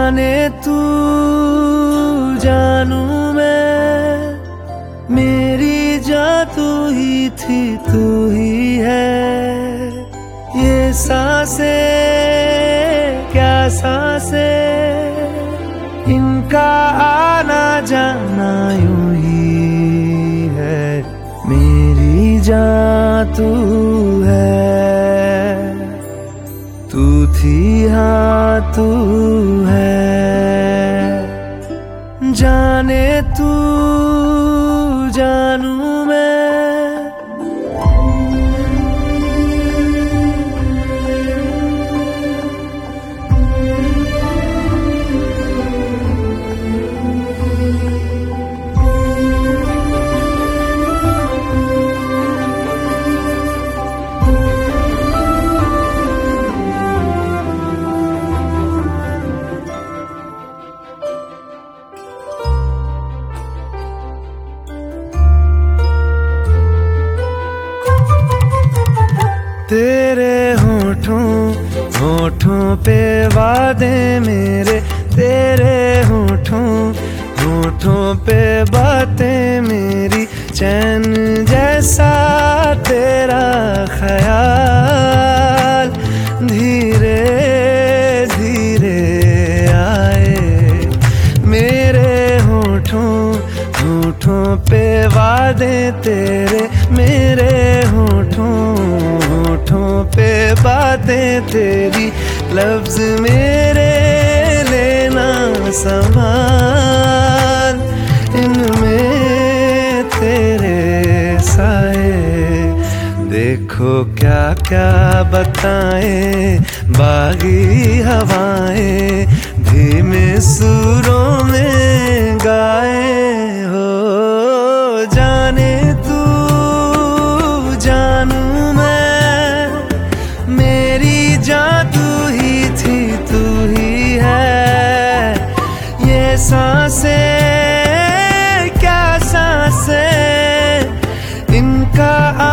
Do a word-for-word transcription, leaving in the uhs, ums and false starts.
जाने तू जानू मैं, मेरी जा तू ही थी तू ही है। ये सांसें क्या सांसें, इनका आना जाना यूं ही है। मेरी जान तू है, तू थी हाँ तू है। जाने तू जानू मैं, तेरे होठों होठों पे वादे मेरे, तेरे होठों होठों पे बातें मेरी। चैन जैसा तेरा ख्याल धीरे धीरे आए। मेरे होठों होठों पे वादे तेरे, मेरे होठों होठों पे बातें तेरी। लफ्ज मेरे लेना संभाल, इनमें तेरे साए। देखो क्या क्या बताएं बागी हवाएं, धीमे सुरों में गाए हो। जाने तू जानू मैं, मेरी जान तू ही थी तू ही है। ये सांसें क्या सांसें, इनका